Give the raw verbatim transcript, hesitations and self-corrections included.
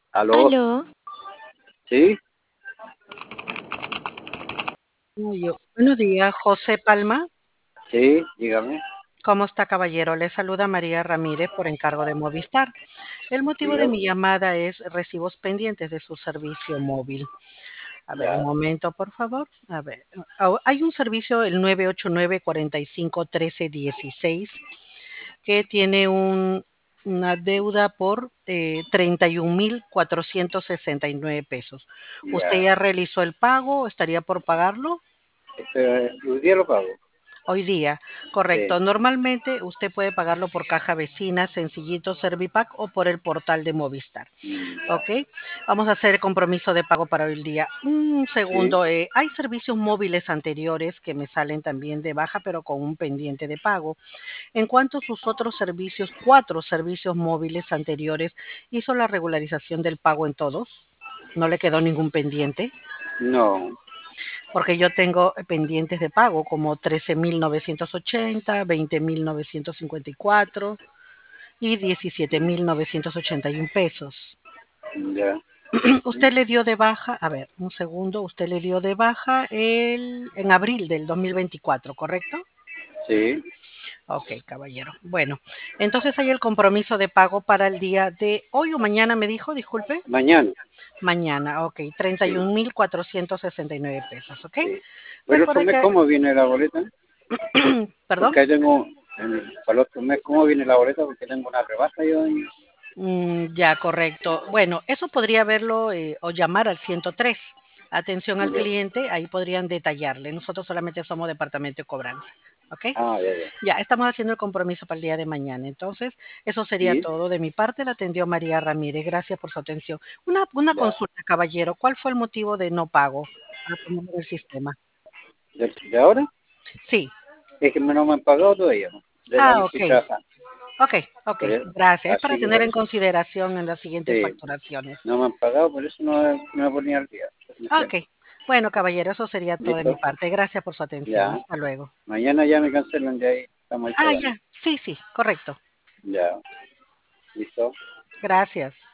¿Aló? Aló, ¿Sí? Uy, yo- Buenos días, José Palma. Sí, dígame. ¿Cómo está, caballero? Le saluda María Ramírez por encargo de Movistar. El motivo de Dígame. mi llamada es recibos pendientes de su servicio móvil. A ver, un Ya, momento, por favor. A ver, ah, hay un servicio, el nueve ocho nueve, cuatro cinco, uno tres uno seis, que tiene un, una deuda por eh, treinta y un mil cuatrocientos sesenta y nueve pesos. ¿Usted ya. ya realizó el pago? ¿Estaría por pagarlo? Este, ¿hoy día lo pago? Hoy día, Sí. correcto. Normalmente usted puede pagarlo por caja vecina, Sencillito, Servipack o por el portal de Movistar. Mm, ya. ¿Ok? Vamos a hacer el compromiso de pago para hoy el día. Un Sí. segundo, eh, hay servicios móviles anteriores que me salen también de baja, pero con un pendiente de pago. En cuanto a sus otros servicios, cuatro servicios móviles anteriores, ¿hizo la regularización del pago en todos? ¿No le quedó ningún pendiente? No. Porque yo tengo pendientes de pago como trece mil novecientos ochenta, veinte mil novecientos cincuenta y cuatro y diecisiete mil novecientos ochenta y un pesos. Ya. Usted le dio de baja, a ver, un segundo, usted le dio de baja el, en abril del dos mil veinticuatro, ¿correcto? Sí. Ok, caballero. Bueno, entonces hay el compromiso de pago para el día de hoy o mañana, me dijo, disculpe. Mañana. Mañana, ok, treinta y Sí. un mil cuatrocientos sesenta y nueve pesos, ¿ok? Sí. Pero el otro Recuerde mes, que, ¿cómo viene la boleta? perdón. Porque ahí tengo, en- para el otro mes, ¿cómo viene la boleta? Porque tengo una rebaja yo. en- Mm, ya, correcto. Bueno, eso podría verlo eh, o llamar al ciento tres. Atención al Ya. cliente, ahí podrían detallarle. Nosotros solamente somos departamento de cobranza. ¿Ok? Ah, ya, ya. Ya, estamos haciendo el compromiso para el día de mañana. Entonces, eso sería Sí. todo de mi parte. La atendió María Ramírez. Gracias por su atención. Una, una Ya. consulta, caballero. ¿Cuál fue el motivo de no pago? Para ponerlo en el sistema. ¿De, de ahora? Sí. Es que no me han pagado todavía, ¿no? Del año Ah, que ok. estoy trabajando. Ok, ok. Por eso. Gracias. Es para Así que tener por en eso. consideración en las siguientes Sí. facturaciones. No me han pagado, por eso no, no me ponía al día. No sé. Ok. Bueno, caballero, eso sería todo de mi ¿Listo? parte. Gracias por su atención. Ya. Hasta luego. Mañana ya me cancelan de ahí. Estamos ahí Ah, pagando. ya. Sí, sí, correcto. Ya. ¿Listo? Gracias.